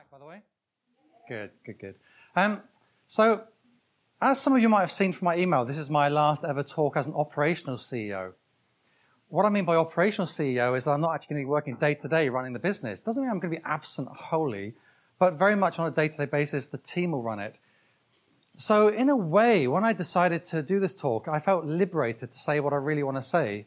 back, by the way? Good. So, as some of you might have seen from my email, this is my last ever talk as an operational CEO. What I mean by operational CEO is that I'm not actually going to be working day to day running the business. Doesn't mean I'm going to be absent wholly, but very much on a day-to-day basis, the team will run it. So, in a way, when I decided to do this talk, I felt liberated to say what I really want to say.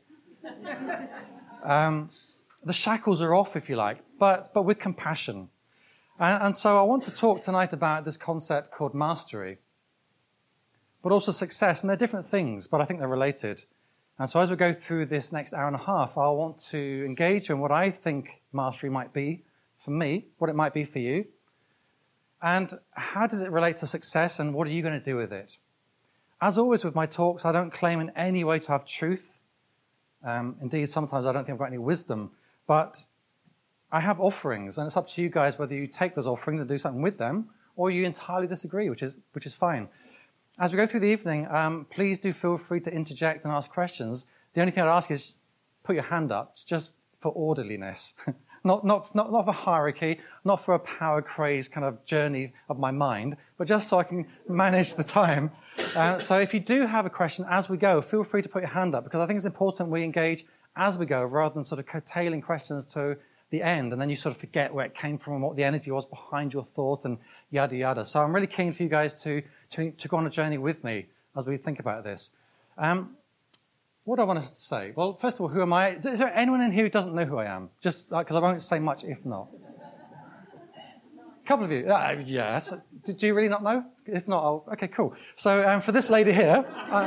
The shackles are off, if you like, but with compassion. And so I want to talk tonight about this concept called mastery, but also success. And they're different things, but I think they're related. And so as we go through this next hour and a half, I want to engage in what I think mastery might be for me, what it might be for you, and how does it relate to success, and what are you going to do with it? As always with my talks, I don't claim in any way to have truth. Indeed, sometimes I don't think I've got any wisdom, but I have offerings, and it's up to you guys whether you take those offerings and do something with them, or you entirely disagree, which is fine. As we go through the evening, please do feel free to interject and ask questions. The only thing I'd ask is put your hand up, just for orderliness. Not for hierarchy, not for a power-crazed kind of journey of my mind, but just so I can manage the time. So if you do have a question as we go, feel free to put your hand up, because I think it's important we engage as we go, rather than sort of curtailing questions to the end, and then you sort of forget where it came from and what the energy was behind your thought and yada, yada. So I'm really keen for you guys to go on a journey with me as we think about this. What do I want to say? Well, first of all, who am I? Is there anyone in here who doesn't know who I am? Just because I won't say much if not. A couple of you. Yes. Did you really not know? If not, okay, cool. So for this lady here,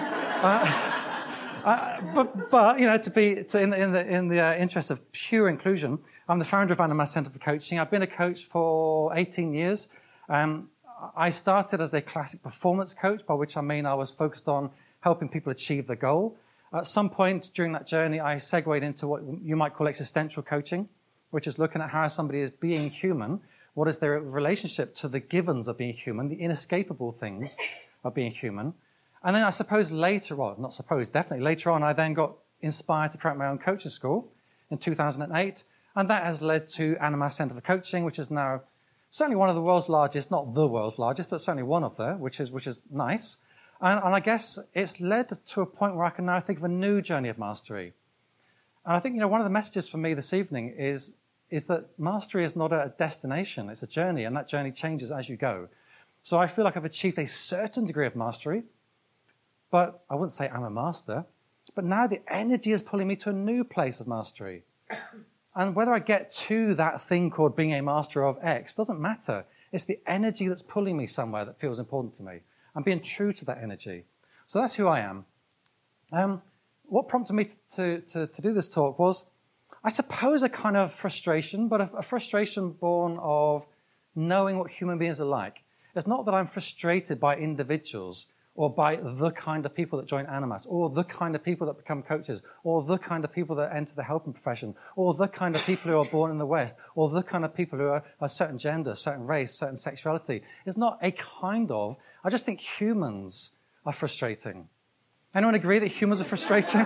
but you know, in the interest of pure inclusion, I'm the founder of Animas Center for Coaching. I've been a coach for 18 years. I started as a classic performance coach, by which I mean I was focused on helping people achieve their goal. At some point during that journey, I segued into what you might call existential coaching, which is looking at how somebody is being human. What is their relationship to the givens of being human, the inescapable things of being human? And then I suppose definitely later on, I then got inspired to create my own coaching school in 2008. And that has led to Animas Center for Coaching, which is now certainly one of the world's largest, not the world's largest, but certainly one of them, which is nice. And I guess it's led to a point where I can now think of a new journey of mastery. And I think, you know, one of the messages for me this evening is that mastery is not a destination, it's a journey, and that journey changes as you go. So I feel like I've achieved a certain degree of mastery, but I wouldn't say I'm a master. But now the energy is pulling me to a new place of mastery. And whether I get to that thing called being a master of X doesn't matter. It's the energy that's pulling me somewhere that feels important to me. I'm being true to that energy. So that's who I am. What prompted me to do this talk was, I suppose, a kind of frustration, but a frustration born of knowing what human beings are like. It's not that I'm frustrated by individuals or by the kind of people that join Animas, or the kind of people that become coaches, or the kind of people that enter the helping profession, or the kind of people who are born in the West, or the kind of people who are a certain gender, certain race, certain sexuality. It's not a kind of. I just think humans are frustrating. Anyone agree that humans are frustrating?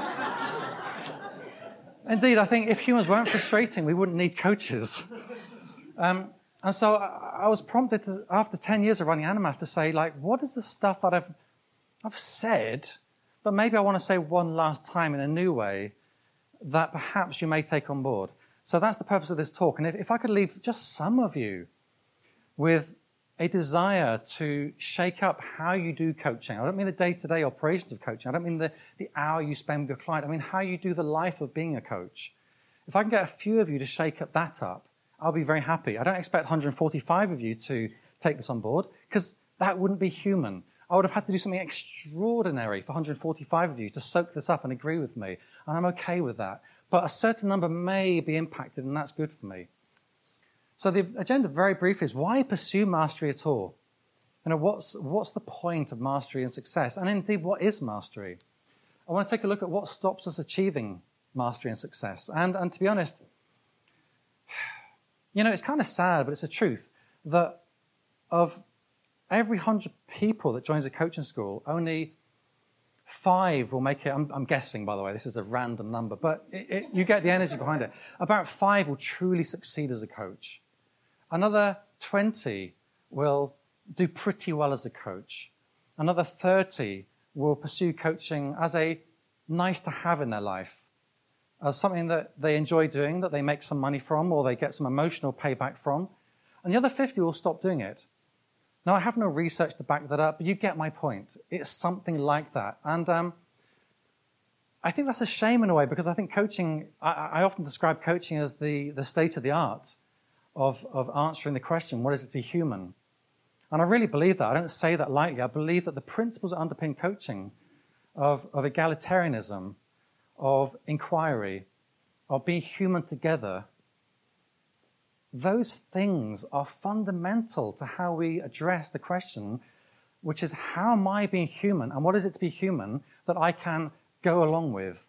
Indeed, I think if humans weren't frustrating, we wouldn't need coaches. And so I was prompted to, after 10 years of running Animas, to say, like, what is the stuff that I've said, but maybe I want to say one last time in a new way that perhaps you may take on board. So that's the purpose of this talk. And if I could leave just some of you with a desire to shake up how you do coaching. I don't mean the day-to-day operations of coaching. I don't mean the hour you spend with your client. I mean how you do the life of being a coach. If I can get a few of you to shake that up, I'll be very happy. I don't expect 145 of you to take this on board, because that wouldn't be human. I would have had to do something extraordinary for 145 of you to soak this up and agree with me, and I'm okay with that. But a certain number may be impacted, and that's good for me. So the agenda, very briefly, is why pursue mastery at all? You know, what's the point of mastery and success? And indeed, what is mastery? I want to take a look at what stops us achieving mastery and success. And to be honest, you know, it's kind of sad, but it's the truth, that of every 100 people that joins a coaching school, only 5 will make it. I'm guessing, by the way, this is a random number, but you get the energy behind it. About 5 will truly succeed as a coach. Another 20 will do pretty well as a coach. Another 30 will pursue coaching as a nice to have in their life, as something that they enjoy doing, that they make some money from, or they get some emotional payback from. And the other 50 will stop doing it. Now, I have no research to back that up, but you get my point. It's something like that. And I think that's a shame in a way, because I think coaching, I often describe coaching as the state of the art of answering the question, what is it to be human? And I really believe that. I don't say that lightly. I believe that the principles that underpin coaching of egalitarianism, of inquiry, of being human together, those things are fundamental to how we address the question, which is, how am I being human, and what is it to be human that I can go along with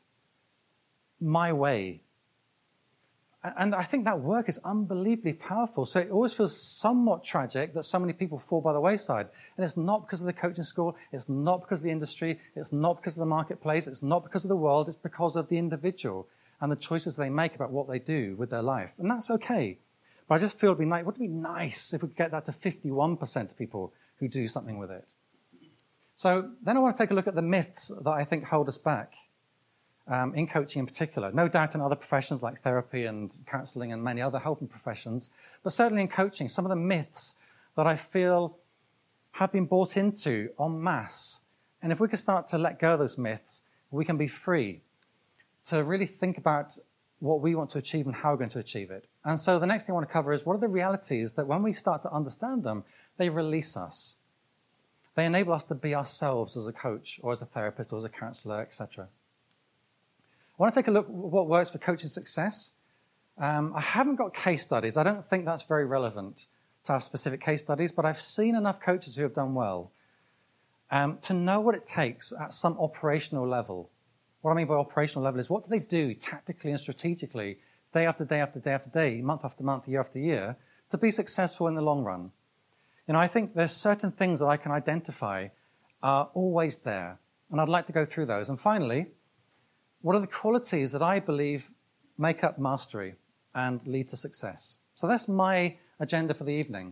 my way? And I think that work is unbelievably powerful. So it always feels somewhat tragic that so many people fall by the wayside. And it's not because of the coaching school. It's not because of the industry. It's not because of the marketplace. It's not because of the world. It's because of the individual and the choices they make about what they do with their life. And that's okay. But I just feel wouldn't it be nice if we could get that to 51% of people who do something with it? So then I want to take a look at the myths that I think hold us back. In coaching in particular. No doubt in other professions like therapy and counseling and many other helping professions, but certainly in coaching, some of the myths that I feel have been bought into en masse. And if we could start to let go of those myths, we can be free to really think about what we want to achieve and how we're going to achieve it. And so the next thing I want to cover is, what are the realities that when we start to understand them, they release us. They enable us to be ourselves as a coach or as a therapist or as a counselor, etc. I want to take a look at what works for coaching success. I haven't got case studies. I don't think that's very relevant to have specific case studies, but I've seen enough coaches who have done well to know what it takes at some operational level. What I mean by operational level is, what do they do tactically and strategically, day after day after day after day, month after month, year after year, to be successful in the long run? You know, I think there's certain things that I can identify are always there, and I'd like to go through those. And finally, what are the qualities that I believe make up mastery and lead to success? So that's my agenda for the evening.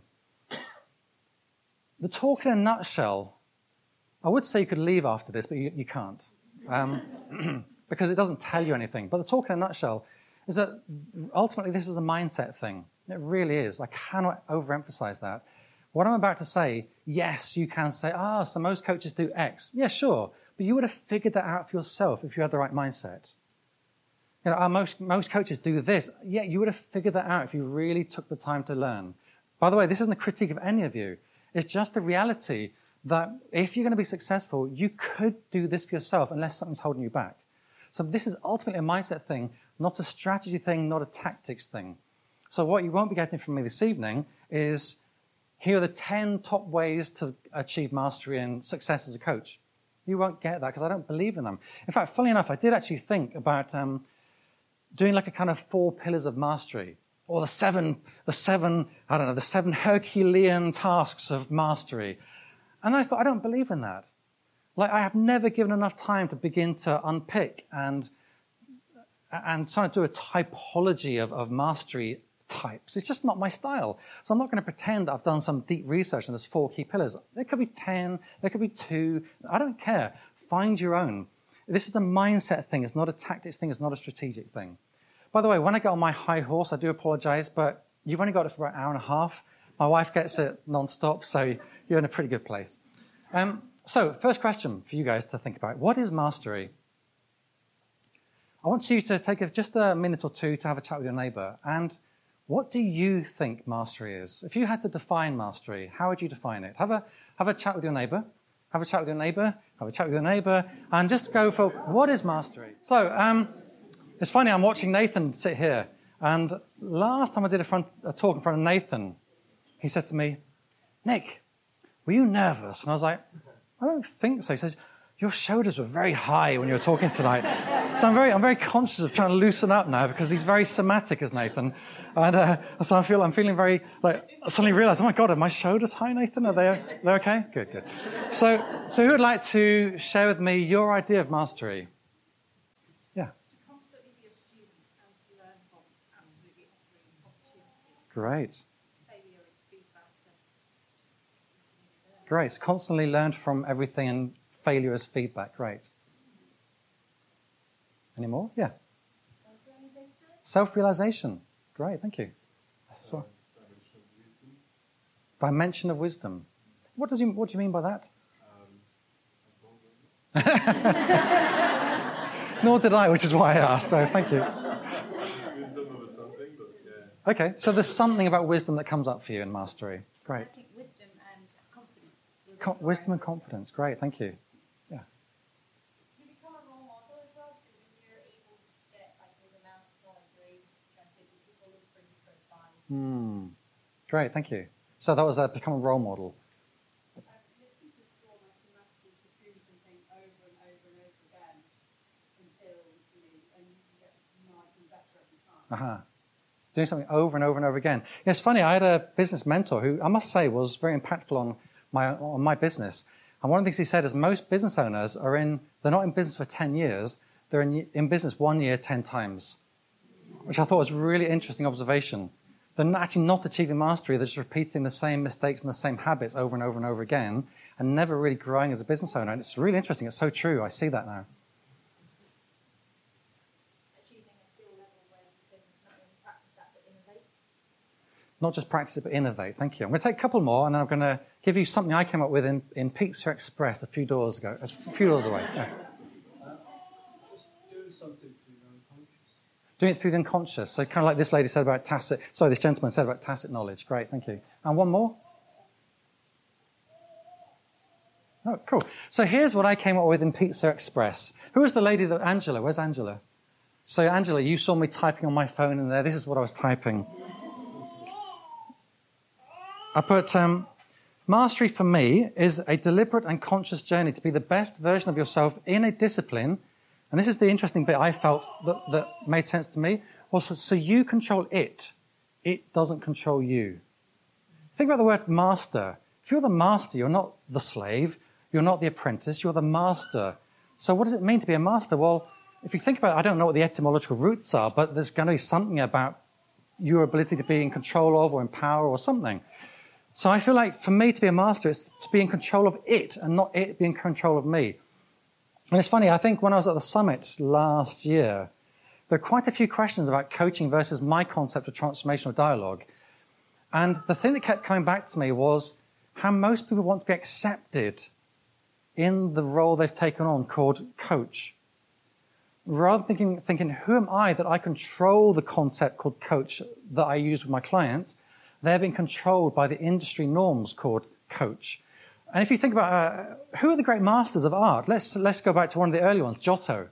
The talk in a nutshell, I would say you could leave after this, but you can't, because it doesn't tell you anything. But the talk in a nutshell is that ultimately this is a mindset thing. It really is. I cannot overemphasize that. What I'm about to say, yes, you can say, so most coaches do X. Yeah, sure. But you would have figured that out for yourself if you had the right mindset. You know, most coaches do this. Yeah, you would have figured that out if you really took the time to learn. By the way, this isn't a critique of any of you. It's just the reality that if you're going to be successful, you could do this for yourself unless something's holding you back. So this is ultimately a mindset thing, not a strategy thing, not a tactics thing. So what you won't be getting from me this evening is, here are the 10 top ways to achieve mastery and success as a coach. You won't get that because I don't believe in them. In fact, funnily enough, I did actually think about doing like a kind of 4 pillars of mastery, or the seven Herculean tasks of mastery. And I thought, I don't believe in that. Like, I have never given enough time to begin to unpick and try to do a typology of mastery types. It's just not my style. So I'm not going to pretend that I've done some deep research on those 4 key pillars. There could be 10, there could be 2. I don't care. Find your own. This is a mindset thing. It's not a tactics thing. It's not a strategic thing. By the way, when I get on my high horse, I do apologize, but you've only got it for about an hour and a half. My wife gets it non-stop, so you're in a pretty good place. So first question for you guys to think about. What is mastery? I want you to take just a minute or two to have a chat with your neighbor. And what do you think mastery is? If you had to define mastery, how would you define it? Have a chat with your neighbor. Have a chat with your neighbor. Have a chat with your neighbor. And just go for, what is mastery? So it's funny, I'm watching Nathan sit here. And last time I did a talk in front of Nathan, he said to me, Nick, were you nervous? And I was like, I don't think so. He says, your shoulders were very high when you were talking tonight. So I'm very conscious of trying to loosen up now because he's very somatic as Nathan. And so I'm feeling very, like, I suddenly realized, oh my God, are my shoulders high, Nathan? Are they okay? Good. So who would like to share with me your idea of mastery? Yeah. To constantly be a student and to learn from absolutely every opportunity. Great. Failure is feedback. Great. So constantly learn from everything and failure as feedback. Great. Any more? Yeah. Self-realization. Great, thank you. Dimension of wisdom. What do you mean by that? Nor did I, which is why I asked, so thank you. Wisdom over something, but yeah. Okay, so there's something about wisdom that comes up for you in mastery. Great. I think wisdom and confidence. Wisdom and confidence. Great, thank you. Yeah. You become a role model as well, because if you're able to get like the amount of knowledge you're able to transmit, people look for you for advice. Great, thank you. So that was become a role model. Doing something over and over and over again. It's funny, I had a business mentor who I must say was very impactful on my business. And one of the things he said is most business owners they're not in business for 10 years, they're in business 1 year 10 times, which I thought was a really interesting observation. They're actually not achieving mastery, they're just repeating the same mistakes and the same habits over and over and over again and never really growing as a business owner. And it's really interesting, it's so true, I see that now. Not just practice it, but innovate. Thank you. I'm going to take a couple more, and then I'm going to give you something I came up with in Pizza Express a few doors away. Yeah. Just doing something through the unconscious. Doing it through the unconscious. So kind of like this lady said about this gentleman said about tacit knowledge. Great, thank you. And one more. Oh, cool. So here's what I came up with in Pizza Express. Who was the lady Angela? Where's Angela? So Angela, you saw me typing on my phone in there. This is what I was typing. I put, mastery for me is a deliberate and conscious journey to be the best version of yourself in a discipline. And this is the interesting bit I felt that made sense to me. Was so you control it. It doesn't control you. Think about the word master. If you're the master, you're not the slave. You're not the apprentice. You're the master. So what does it mean to be a master? Well, if you think about it, I don't know what the etymological roots are, but there's going to be something about your ability to be in control of or in power or something. So I feel like for me to be a master, it's to be in control of it and not it being in control of me. And it's funny, I think when I was at the summit last year, there are quite a few questions about coaching versus my concept of transformational dialogue. And the thing that kept coming back to me was how most people want to be accepted in the role they've taken on called coach. Rather than thinking, who am I that I control the concept called coach that I use with my clients? They're being controlled by the industry norms called coach. And if you think about who are the great masters of art, let's go back to one of the early ones, Giotto.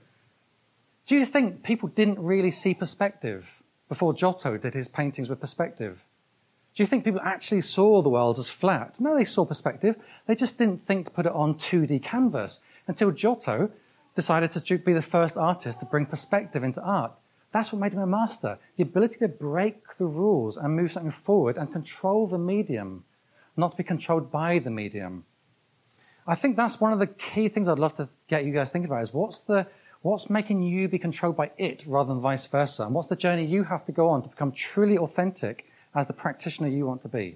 Do you think people didn't really see perspective before Giotto did his paintings with perspective? Do you think people actually saw the world as flat? No, they saw perspective. They just didn't think to put it on 2D canvas until Giotto decided to be the first artist to bring perspective into art. That's what made him a master. The ability to break the rules and move something forward and control the medium, not to be controlled by the medium. I think that's one of the key things I'd love to get you guys thinking about is what's making you be controlled by it rather than vice versa? And what's the journey you have to go on to become truly authentic as the practitioner you want to be?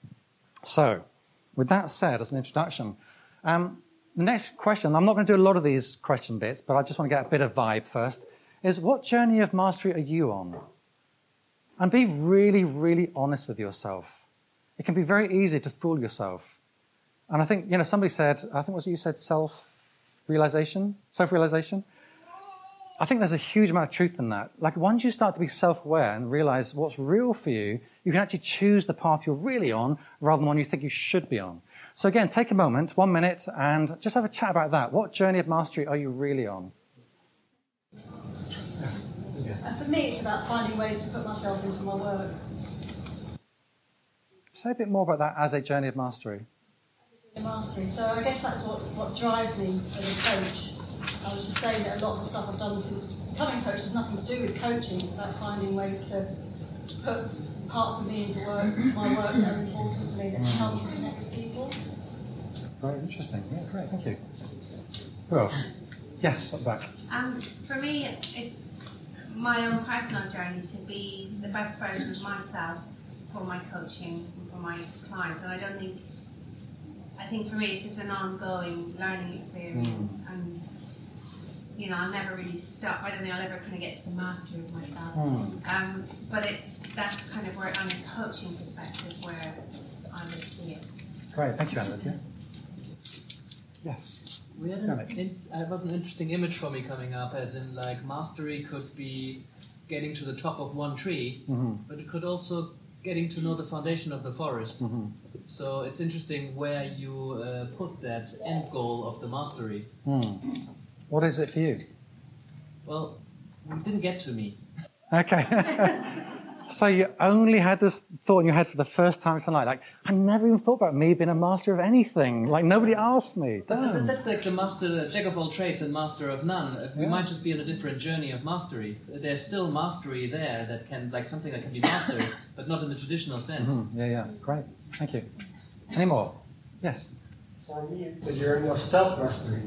So, with that said, as an introduction, the next question, I'm not going to do a lot of these question bits, but I just want to get a bit of vibe first, is what journey of mastery are you on? And be really, really honest with yourself. It can be very easy to fool yourself. And I think, somebody said, I think what you said, self-realization? Self-realization? I think there's a huge amount of truth in that. Like, once you start to be self-aware and realize what's real for you, you can actually choose the path you're really on rather than one you think you should be on. So again, take a moment, 1 minute, and just have a chat about that. What journey of mastery are you really on? And for me, it's about finding ways to put myself into my work. Say a bit more about that as a journey of mastery. Mastery. So I guess that's what drives me as a coach. I was just saying that a lot of the stuff I've done since becoming a coach has nothing to do with coaching. It's about finding ways to put parts of me into my work that are important to me, that help me connect with people. Very interesting. Yeah, great. Thank you. Who else? Yes, at the back. For me, it's my own personal journey to be the best version of myself for my coaching and for my clients. And I I think for me it's just an ongoing learning experience, and I'll never really stop. I don't think I'll ever kind of get to the mastery of myself. But that's kind of where, on a coaching perspective, where I would see it. Great, thank you, Anna. Yeah. Yes. We had it was an interesting image for me coming up, as in like mastery could be getting to the top of one tree, but it could also getting to know the foundation of the forest. So it's interesting where you put that end goal of the mastery. What is it for you? Well, it didn't get to me. Okay. So you only had this thought in your head for the first time tonight. Like, I never even thought about me being a master of anything. Like, nobody asked me. But that's like the master, jack of all trades and master of none. We might just be on a different journey of mastery. There's still mastery there that can, like something that can be mastered, but not in the traditional sense. Yeah. Great. Thank you. Any more? Yes. For me, it's the journey of self-mastery.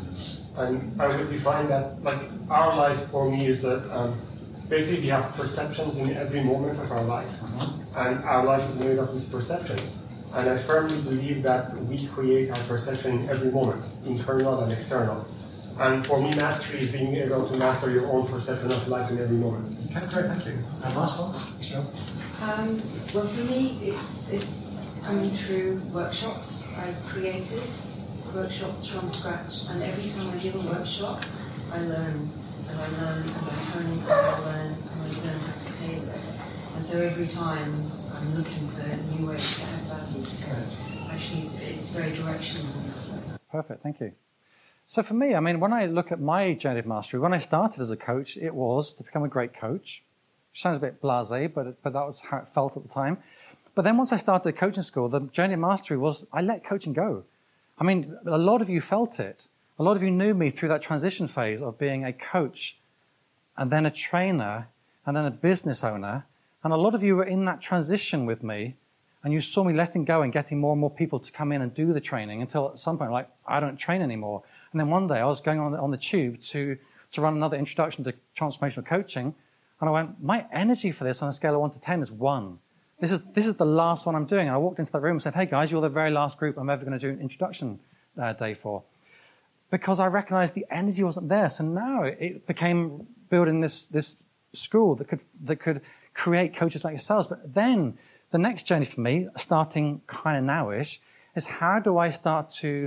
And I would define that, like, our life for me is that basically we have perceptions in every moment of our life. And our life is made of these perceptions. And I firmly believe that we create our perception in every moment, internal and external. And for me, mastery is being able to master your own perception of life in every moment. Okay, great, thank you. And last one? Sure. Well, for me, it's coming through workshops. I've created workshops from scratch, and every time I give a workshop, I learn, and I learn, and I hone, and I learn, and I learn how to tailor it. And so every time I'm looking for new ways to add value. So actually, it's very directional. Perfect, thank you. So for me, I mean, when I look at my journey of mastery, when I started as a coach, it was to become a great coach. Which sounds a bit blasé, but that was how it felt at the time. But then once I started the coaching school, the journey of mastery was I let coaching go. I mean, a lot of you felt it. A lot of you knew me through that transition phase of being a coach and then a trainer and then a business owner. And a lot of you were in that transition with me, and you saw me letting go and getting more and more people to come in and do the training until at some point, like, I don't train anymore. And then one day I was going on the tube to run another introduction to transformational coaching, and I went, my energy for this on a scale of 1 to 10 is 1. This is the last one I'm doing. And I walked into that room and said, hey guys, you're the very last group I'm ever going to do an introduction day for. Because I recognized the energy wasn't there. So now it became building this school that could create coaches like yourselves. But then the next journey for me, starting kind of nowish, is how do I start to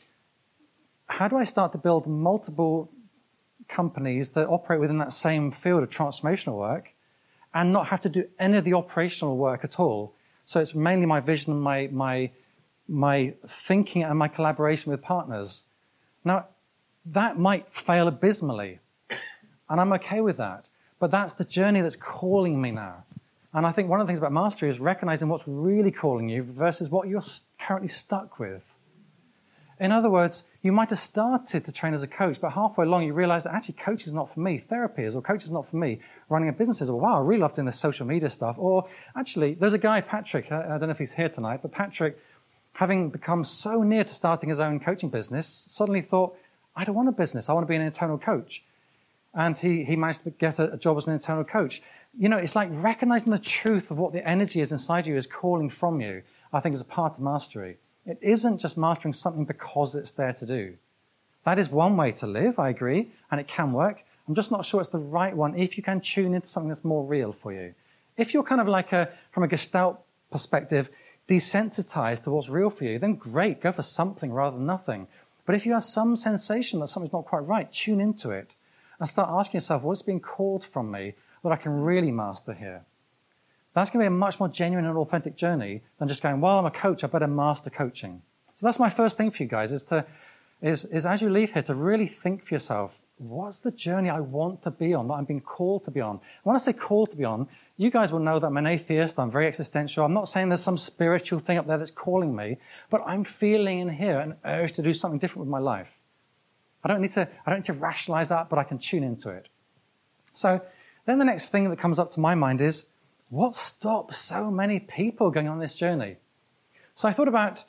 build multiple companies that operate within that same field of transformational work and not have to do any of the operational work at all. So it's mainly my vision, my thinking and my collaboration with partners. Now, that might fail abysmally, and I'm okay with that. But that's the journey that's calling me now. And I think one of the things about mastery is recognizing what's really calling you versus what you're currently stuck with. In other words, you might have started to train as a coach, but halfway along you realize that actually coaching is not for me, therapy is, or coaching is not for me, running a business is, or wow, I really love doing this social media stuff. Or actually, there's a guy, Patrick, I don't know if he's here tonight, but Patrick, having become so near to starting his own coaching business, suddenly thought, I don't want a business, I want to be an internal coach. And he managed to get a job as an internal coach. You know, it's like recognizing the truth of what the energy is inside you is calling from you, I think is a part of mastery. It isn't just mastering something because it's there to do. That is one way to live, I agree, and it can work. I'm just not sure it's the right one if you can tune into something that's more real for you. If you're kind of like from a Gestalt perspective, desensitized to what's real for you, then great, go for something rather than nothing. But if you have some sensation that something's not quite right, tune into it and start asking yourself, what's being called from me that I can really master here? That's going to be a much more genuine and authentic journey than just going, well, I'm a coach, I better master coaching. So that's my first thing for you guys, is as you leave here to really think for yourself, what's the journey I want to be on, that I'm being called to be on? When I say called to be on, you guys will know that I'm an atheist, I'm very existential. I'm not saying there's some spiritual thing up there that's calling me, but I'm feeling in here an urge to do something different with my life. I don't need to rationalize that, but I can tune into it. So then the next thing that comes up to my mind is, what stops so many people going on this journey? So I thought about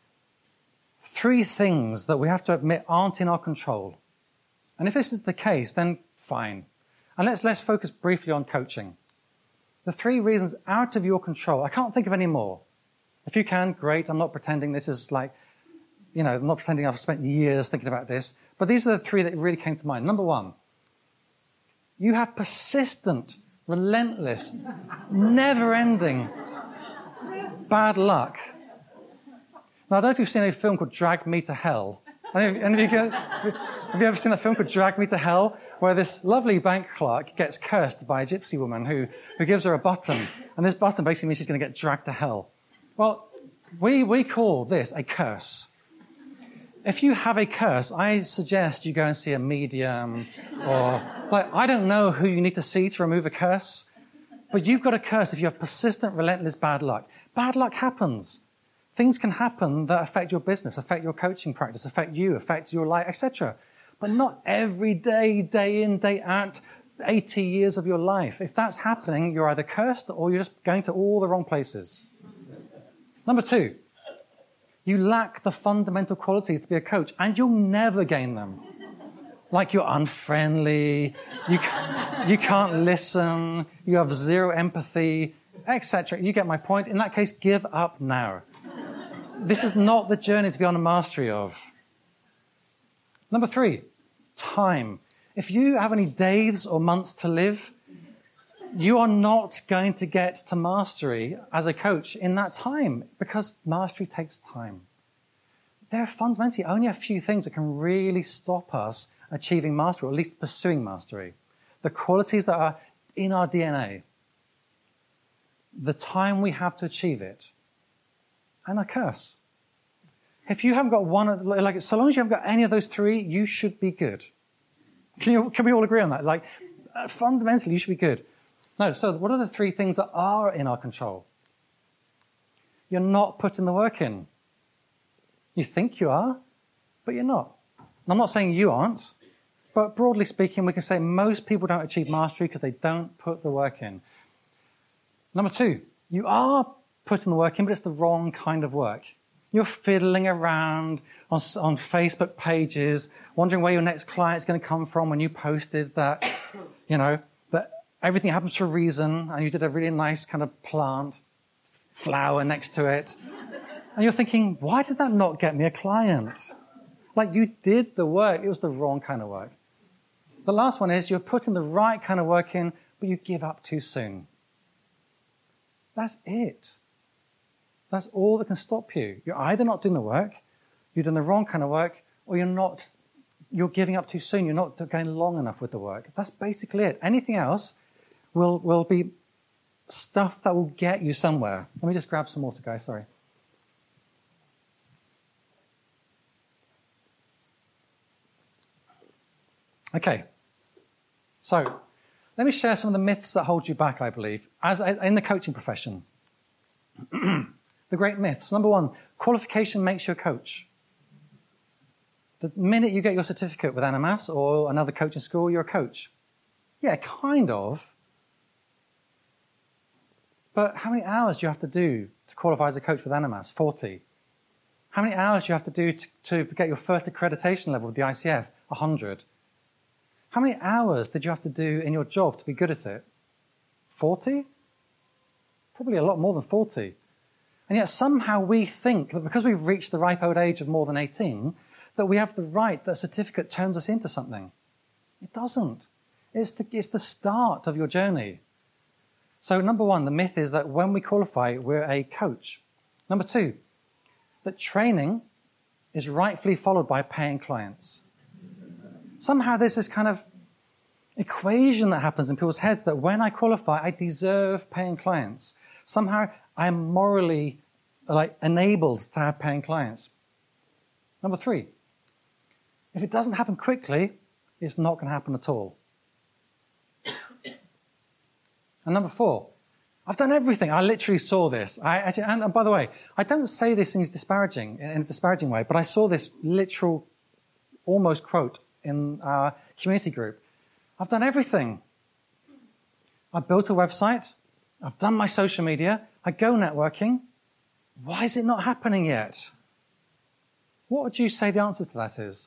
3 things that we have to admit aren't in our control. And if this is the case, then fine. And let's focus briefly on coaching. The 3 reasons out of your control. I can't think of any more. If you can, great. I'm not pretending this is like I'm not pretending I've spent years thinking about this, but these are the three that really came to mind. Number one, you have persistent, relentless, never-ending bad luck. Now, I don't know if you've seen a film called Drag Me to Hell. Have you ever seen a film called Drag Me to Hell, where this lovely bank clerk gets cursed by a gypsy woman who gives her a button, and this button basically means she's going to get dragged to hell? Well, we call this a curse. If you have a curse, I suggest you go and see a medium, or, I don't know who you need to see to remove a curse, but you've got a curse if you have persistent, relentless bad luck. Bad luck happens. Things can happen that affect your business, affect your coaching practice, affect you, affect your life, etc. But not every day, day in, day out, 80 years of your life. If that's happening, you're either cursed or you're just going to all the wrong places. Number two, you lack the fundamental qualities to be a coach, and you'll never gain them. Like you're unfriendly, you can't listen, you have zero empathy, etc. You get my point. In that case, give up now. This is not the journey to be on a mastery of. Number three, time. If you have any days or months to live, you are not going to get to mastery as a coach in that time, because mastery takes time. There are fundamentally only a few things that can really stop us achieving mastery, or at least pursuing mastery. The qualities that are in our DNA, the time we have to achieve it, and a curse. If you haven't got one, so long as you haven't got any of those three, you should be good. Can we all agree on that? Fundamentally, you should be good. No, so what are the three things that are in our control? You're not putting the work in. You think you are, but you're not. And I'm not saying you aren't, but broadly speaking, we can say most people don't achieve mastery because they don't put the work in. Number two, you are putting the work in, but it's the wrong kind of work. You're fiddling around on Facebook pages, wondering where your next client's going to come from when you posted that, that everything happens for a reason, and you did a really nice kind of plant, flower next to it. And you're thinking, why did that not get me a client? You did the work, it was the wrong kind of work. The last one is you're putting the right kind of work in, but you give up too soon. That's it. That's all that can stop you. You're either not doing the work, you're doing the wrong kind of work, or you're giving up too soon. You're not going long enough with the work. That's basically it. Anything else will be stuff that will get you somewhere. Let me just grab some water, guys. Sorry. Okay. So, let me share some of the myths that hold you back, I believe, as in the coaching profession. The great myths. Number one, qualification makes you a coach. The minute you get your certificate with Animas or another coaching school, you're a coach. Yeah, kind of. But how many hours do you have to do to qualify as a coach with Animas? 40. How many hours do you have to do to get your first accreditation level with the ICF? 100. How many hours did you have to do in your job to be good at it? 40? Probably a lot more than 40. And yet somehow we think that because we've reached the ripe old age of more than 18, that we have the right, that a certificate turns us into something. It doesn't. It's the start of your journey. So number one, the myth is that when we qualify, we're a coach. Number two, that training is rightfully followed by paying clients. Somehow there's this kind of equation that happens in people's heads that when I qualify, I deserve paying clients. Somehow I am morally enabled to have paying clients. Number three, if it doesn't happen quickly, it's not going to happen at all. And number four, I've done everything. I literally saw this. And by the way, I don't say this in a disparaging way, but I saw this literal, almost quote in our community group. I've done everything. I built a website. I've done my social media. I go networking. Why is it not happening yet? What would you say the answer to that is?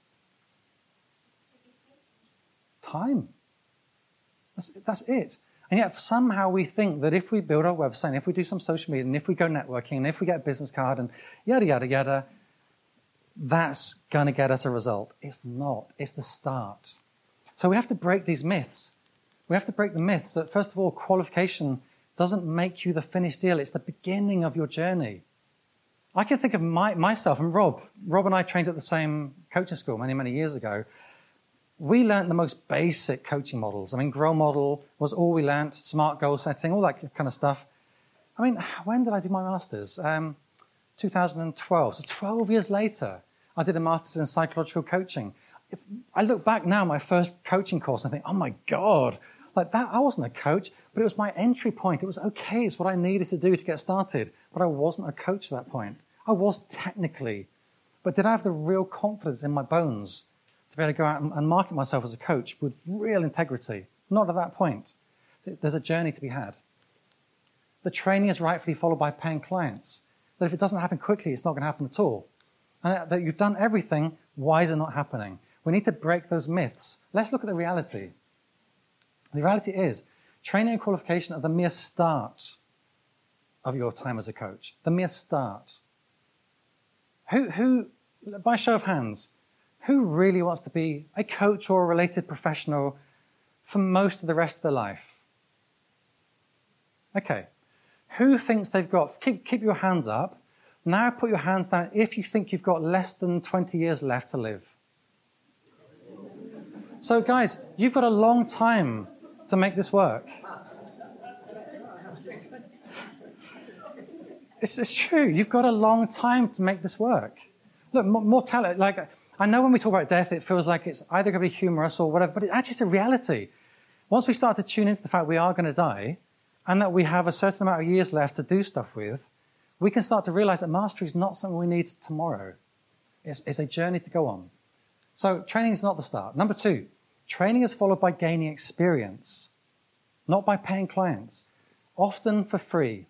Time. That's it. And And yet somehow we think that if we build our website, and if we do some social media, and if we go networking, and if we get a business card, and yada, yada, yada, that's going to get us a result. It's not. It's the start. So we have to break these myths. We have to break the myths that, first of all, qualification doesn't make you the finished deal. It's the beginning of your journey. I can think of myself and Rob. Rob and I trained at the same coaching school many, many years ago. We learned the most basic coaching models. I mean, Grow Model was all we learned, SMART goal setting, all that kind of stuff. I mean, when did I do my master's? 2012. So 12 years later, I did a master's in psychological coaching. If I look back now, my first coaching course, and I think, oh my God, like that, I wasn't a coach, but it was my entry point. It was okay. It's what I needed to do to get started. But I wasn't a coach at that point. I was technically. But did I have the real confidence in my bones to be able to go out and market myself as a coach with real integrity? Not at that point. There's a journey to be had. The training is rightfully followed by paying clients. That if it doesn't happen quickly, it's not going to happen at all. And that you've done everything, why is it not happening? We need to break those myths. Let's look at the reality. The reality is, training and qualification are the mere start of your time as a coach. The mere start. Who, by show of hands, who really wants to be a coach or a related professional for most of the rest of their life? Okay. Who thinks they've got, keep your hands up. Now put your hands down if you think you've got less than 20 years left to live. So guys, you've got a long time to make this work. It's true. You've got a long time to make this work. Look, mortality, like, I know when we talk about death, it feels like it's either going to be humorous or whatever, but it's actually a reality. Once we start to tune into the fact we are going to die, and that we have a certain amount of years left to do stuff with, we can start to realize that mastery is not something we need tomorrow. It's a journey to go on. So training is not the start. Number 2, training is followed by gaining experience, not by paying clients, often for free.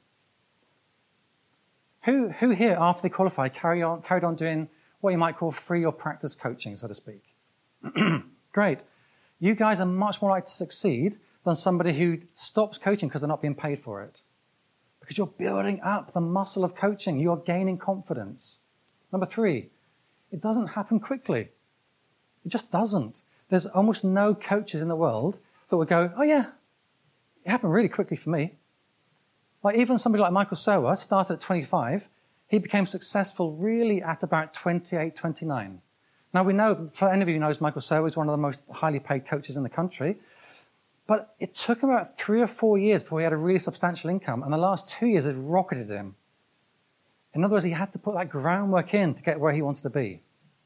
Who here, after they qualified, carried on doing what you might call free or practice coaching, so to speak? Great. You guys are much more likely to succeed than somebody who stops coaching because they're not being paid for it. Because you're building up the muscle of coaching. You're gaining confidence. Number 3, it doesn't happen quickly. It just doesn't. There's almost no coaches in the world that would go, oh yeah, it happened really quickly for me. Like even somebody like Michael Sowa started at 25. He became successful really at about 28, 29. Now we know, for any of you who knows Michael Sowa, he's one of the most highly paid coaches in the country. But it took him about 3 or 4 years before he had a really substantial income. And the last 2 years has rocketed him. In other words, he had to put that groundwork in to get where he wanted to be.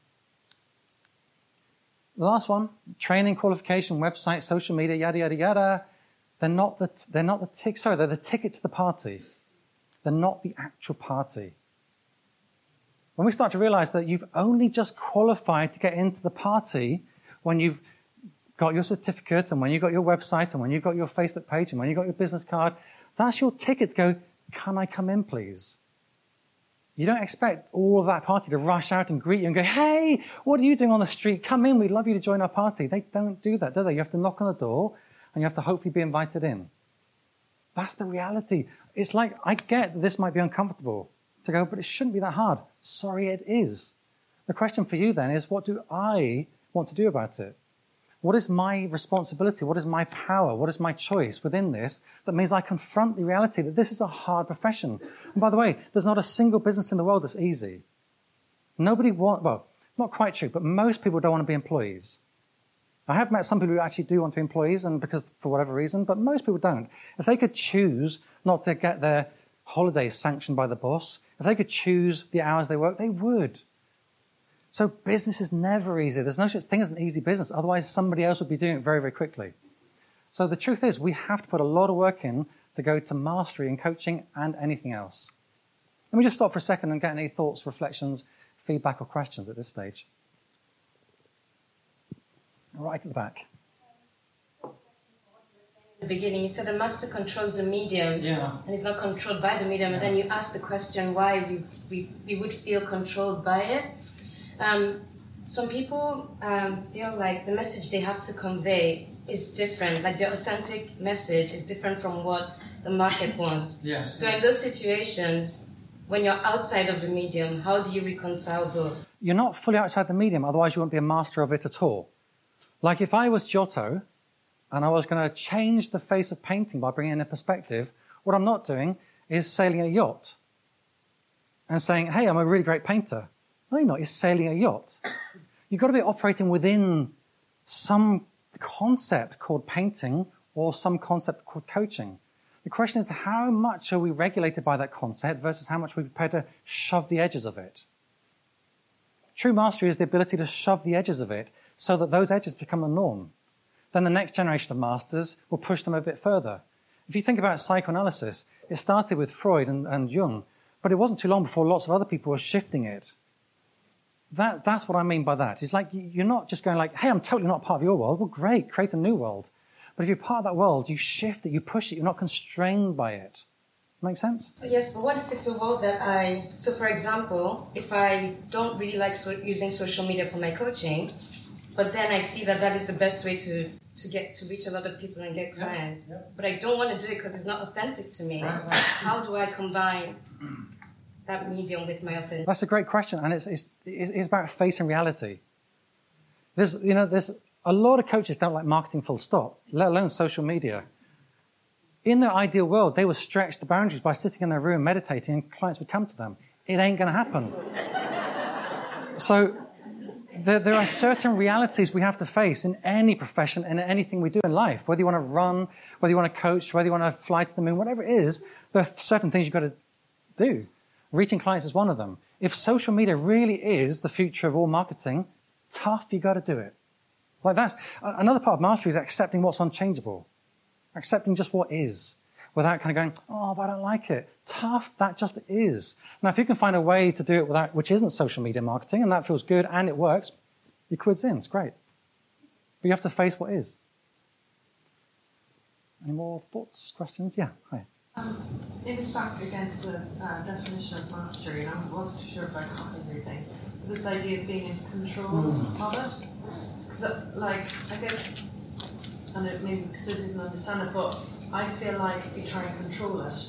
The last one, training, qualification, website, social media, yada, yada, yada. They're the ticket to the party. They're not the actual party. When we start to realize that you've only just qualified to get into the party when you've got your certificate and when you've got your website and when you've got your Facebook page and when you've got your business card, that's your ticket to go, can I come in, please? You don't expect all of that party to rush out and greet you and go, hey, what are you doing on the street? Come in, we'd love you to join our party. They don't do that, do they? You have to knock on the door and you have to hopefully be invited in. That's the reality. It's like, I get that this might be uncomfortable to go, but it shouldn't be that hard. Sorry, it is. The question for you then is, what do I want to do about it? What is my responsibility? What is my power? What is my choice within this that means I confront the reality that this is a hard profession? And by the way, there's not a single business in the world that's easy. Well, not quite true, but most people don't want to be employees. I have met some people who actually do want to be employees, and because for whatever reason, but most people don't. If they could choose not to get their holidays sanctioned by the boss, if they could choose the hours they work, they would. So business is never easy. There's no such thing as an easy business. Otherwise, somebody else would be doing it very, very quickly. So the truth is, we have to put a lot of work in to go to mastery in coaching and anything else. Let me just stop for a second and get any thoughts, reflections, feedback, or questions at this stage. Right at the back. At the beginning, you said a master controls the medium, and is not controlled by the medium. And then you asked the question why we would feel controlled by it. Some people feel like the message they have to convey is different. Like the authentic message is different from what the market wants. Yes. So in those situations, when you're outside of the medium, how do you reconcile both? You're not fully outside the medium, otherwise you won't be a master of it at all. Like if I was Giotto and I was going to change the face of painting by bringing in a perspective, what I'm not doing is sailing a yacht and saying, hey, I'm a really great painter. No, you're not. You're sailing a yacht. You've got to be operating within some concept called painting or some concept called coaching. The question is, how much are we regulated by that concept versus how much we're prepared to shove the edges of it? True mastery is the ability to shove the edges of it so that those edges become the norm. Then the next generation of masters will push them a bit further. If you think about psychoanalysis, it started with Freud and Jung, but it wasn't too long before lots of other people were shifting it. That's what I mean by that. It's like you're not just going like, hey, I'm totally not part of your world. Well, great, create a new world. But if you're part of that world, you shift it, you push it, you're not constrained by it. Make sense? Yes, but what if it's a world that so for example, if I don't really like using social media for my coaching, but then I see that is the best way to reach a lot of people and get clients, but I don't want to do it because it's not authentic to me. Right. How do I combine that medium with my authentic? That's a great question, and it's about facing reality. There's a lot of coaches don't like marketing full stop, let alone social media. In their ideal world, they would stretch the boundaries by sitting in their room meditating and clients would come to them. It ain't going to happen. So there are certain realities we have to face in any profession and in anything we do in life. Whether you want to run, whether you want to coach, whether you want to fly to the moon, whatever it is, there are certain things you've got to do. Reaching clients is one of them. If social media really is the future of all marketing, tough, you've got to do it. Like that's another part of mastery is accepting what's unchangeable. Accepting just what is, without kind of going, oh, but I don't like it. Tough, that just is. Now, if you can find a way to do it without, which isn't social media marketing, and that feels good and it works, your quid's in, it's great. But you have to face what is. Any more thoughts, questions? Yeah, hi. It was back again to the definition of mastery, and I wasn't sure if I caught everything. This idea of being in control of it. Because, I guess, and it maybe because I didn't understand it, but I feel like if you try and control it,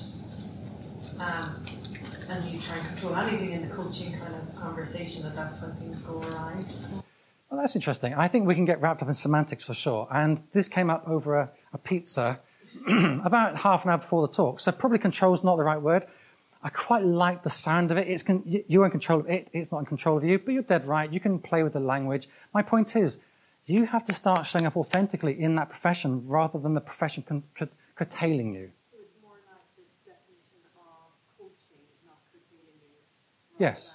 and you try and control anything in the coaching kind of conversation, that's when things go awry. Well, that's interesting. I think we can get wrapped up in semantics for sure. And this came up over a pizza about half an hour before the talk. So probably control is not the right word. I quite like the sound of it. You're in control of it. It's not in control of you. But you're dead right. You can play with the language. My point is, you have to start showing up authentically in that profession rather than the profession curtailing you. So it's more like this definition of coaching, not curtailing you. Yes.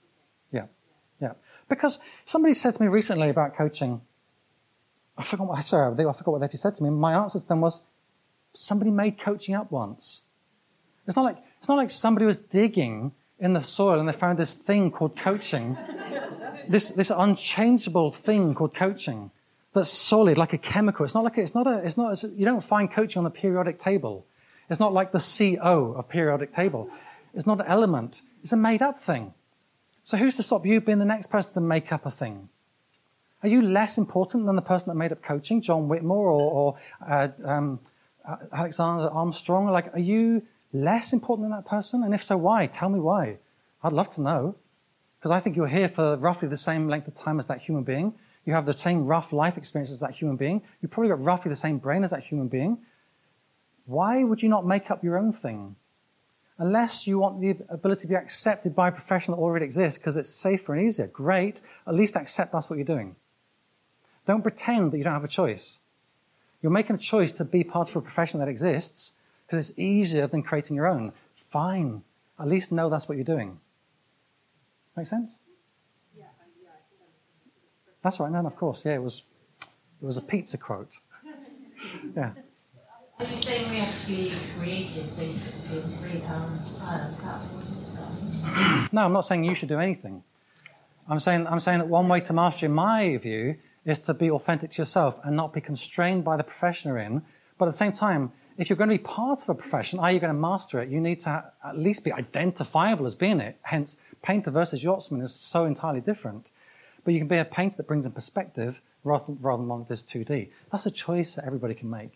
Yeah. Because somebody said to me recently about coaching, I forgot what they actually said to me. My answer to them was, somebody made coaching up once. It's not like somebody was digging in the soil and they found this thing called coaching. This unchangeable thing called coaching that's solid like a chemical. You don't find coaching on the periodic table. It's not like the CO of periodic table. It's not an element. It's a made up thing. So who's to stop you being the next person to make up a thing? Are you less important than the person that made up coaching, John Whitmore or Alexander Armstrong? Are you less important than that person? And if so, why? Tell me why. I'd love to know. Because I think you're here for roughly the same length of time as that human being. You have the same rough life experience as that human being. You've probably got roughly the same brain as that human being. Why would you not make up your own thing? Unless you want the ability to be accepted by a profession that already exists because it's safer and easier. Great. At least accept that's what you're doing. Don't pretend that you don't have a choice. You're making a choice to be part of a profession that exists because it's easier than creating your own. Fine. At least know that's what you're doing. Make sense? Yeah. That's right. No, of course. Yeah, it was a pizza quote. Yeah. Are you saying we have to be creative, basically, and create our own style? Is that what you're saying? No, I'm not saying you should do anything. I'm saying that one way to master, in my view, is to be authentic to yourself and not be constrained by the profession you're in. But at the same time, if you're going to be part of a profession, are you going to master it? You need to at least be identifiable as being it. Hence, painter versus yachtsman is so entirely different. but you can be a painter that brings in perspective rather than this 2D. That's a choice that everybody can make.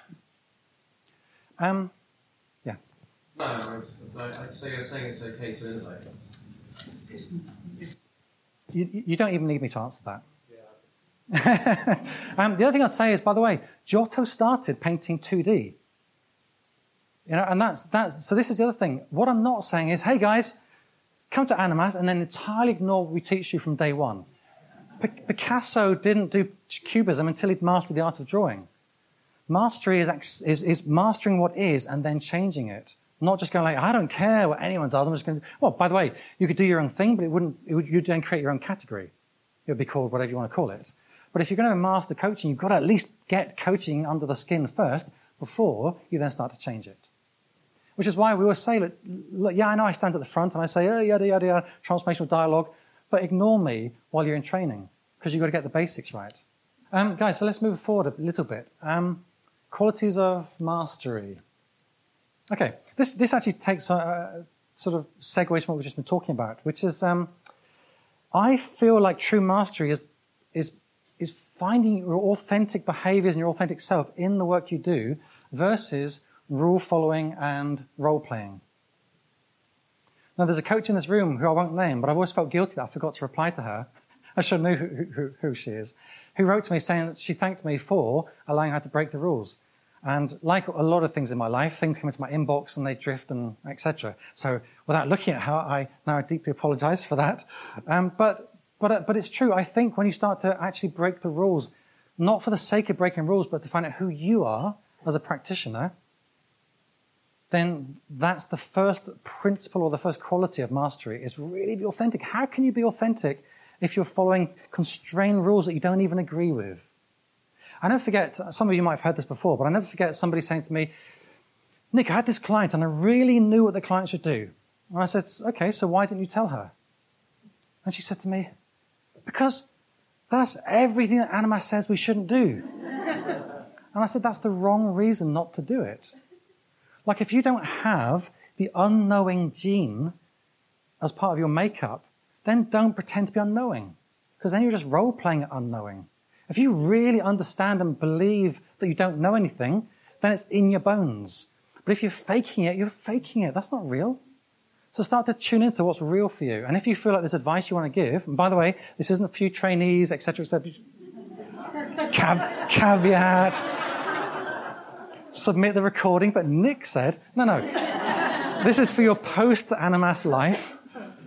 Yeah. No, I'd say you're saying it's okay to innovate. You don't even need me to answer that. Yeah. The other thing I'd say is, by the way, Giotto started painting 2D. And so this is the other thing. What I'm not saying is, hey guys, come to Animas and then entirely ignore what we teach you from day one. Picasso didn't do cubism until he'd mastered the art of drawing. Mastery is mastering what is and then changing it. Not just going like, I don't care what anyone does, I'm just going to... Well, by the way, you could do your own thing, but you'd then create your own category. It would be called whatever you want to call it. But if you're going to master coaching, you've got to at least get coaching under the skin first before you then start to change it. Which is why we always say, look, yeah, I know I stand at the front and I say, oh, yada, yada, yada, transformational dialogue, but ignore me while you're in training, because you've got to get the basics right. Guys, so let's move forward a little bit. Qualities of mastery. Okay, this actually takes a sort of segues from what we've just been talking about, which is I feel like true mastery is finding your authentic behaviors and your authentic self in the work you do versus rule following and role playing. Now, there's a coach in this room who I won't name, but I've always felt guilty that I forgot to reply to her. I should know who she is, who wrote to me saying that she thanked me for allowing her to break the rules. And like a lot of things in my life, things come into my inbox and they drift and etc. So without looking at her, I now deeply apologize for that. But it's true. I think when you start to actually break the rules, not for the sake of breaking rules, but to find out who you are as a practitioner, then that's the first principle or the first quality of mastery, is really be authentic. How can you be authentic if you're following constrained rules that you don't even agree with? I never forget, some of you might have heard this before, but I never forget somebody saying to me, Nick, I had this client and I really knew what the client should do. And I said, okay, so why didn't you tell her? And she said to me, because that's everything that Animas says we shouldn't do. And I said, that's the wrong reason not to do it. Like if you don't have the unknowing gene as part of your makeup, then don't pretend to be unknowing, because then you're just role-playing at unknowing. If you really understand and believe that you don't know anything, then it's in your bones. But if you're faking it, you're faking it. That's not real. So start to tune into what's real for you. And if you feel like there's advice you want to give, and by the way, this isn't a few trainees, etc., etc. Caveat. Submit the recording. But Nick said, no. This is for your post-Animas life.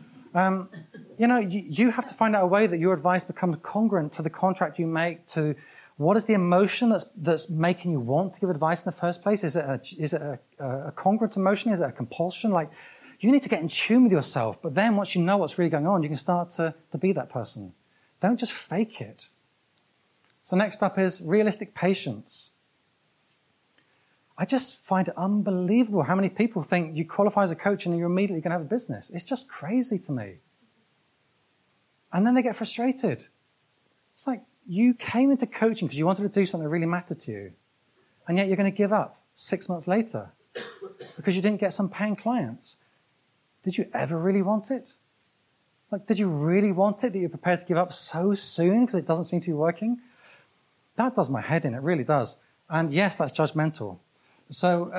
You have to find out a way that your advice becomes congruent to the contract you make, to what is the emotion that's making you want to give advice in the first place. Is it a congruent emotion? Is it a compulsion? Like, you need to get in tune with yourself. But then once you know what's really going on, you can start to be that person. Don't just fake it. So next up is realistic patience. I just find it unbelievable how many people think you qualify as a coach and you're immediately going to have a business. It's just crazy to me. And then they get frustrated. It's like, you came into coaching because you wanted to do something that really mattered to you. And yet you're going to give up 6 months later because you didn't get some paying clients. Did you ever really want it? Like, did you really want it that you're prepared to give up so soon because it doesn't seem to be working? That does my head in, it really does. And yes, that's judgmental. So,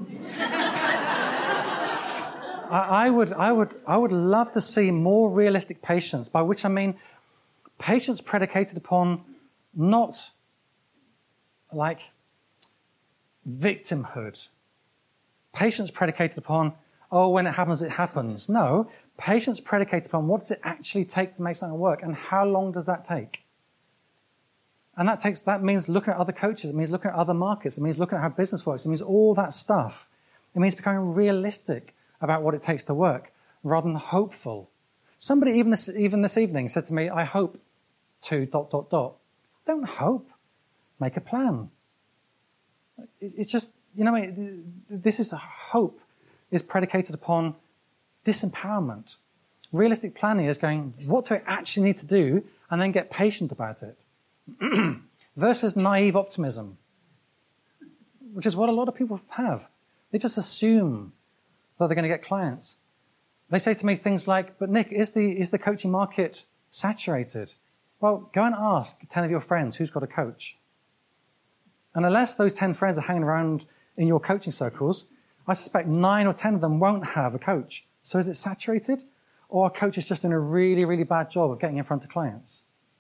I would love to see more realistic patience, by which I mean patience predicated upon not like victimhood. Patience predicated upon, oh, when it happens, it happens. No, patience predicated upon what does it actually take to make something work, and how long does that take? And that means looking at other coaches, it means looking at other markets, it means looking at how business works, it means all that stuff. It means becoming realistic about what it takes to work, rather than hopeful. Somebody even this evening said to me, I hope to ... Don't hope. Make a plan. It's just, this is hope is predicated upon disempowerment. Realistic planning is going, what do I actually need to do, and then get patient about it. Versus naive optimism, which is what a lot of people have. They just assume that they're going to get clients. They say to me things like, but Nick, is the coaching market saturated? Well, go and ask 10 of your friends who's got a coach. And unless those 10 friends are hanging around in your coaching circles, I suspect 9 or 10 of them won't have a coach. So is it saturated? Or are coaches just doing a really, really bad job of getting in front of clients?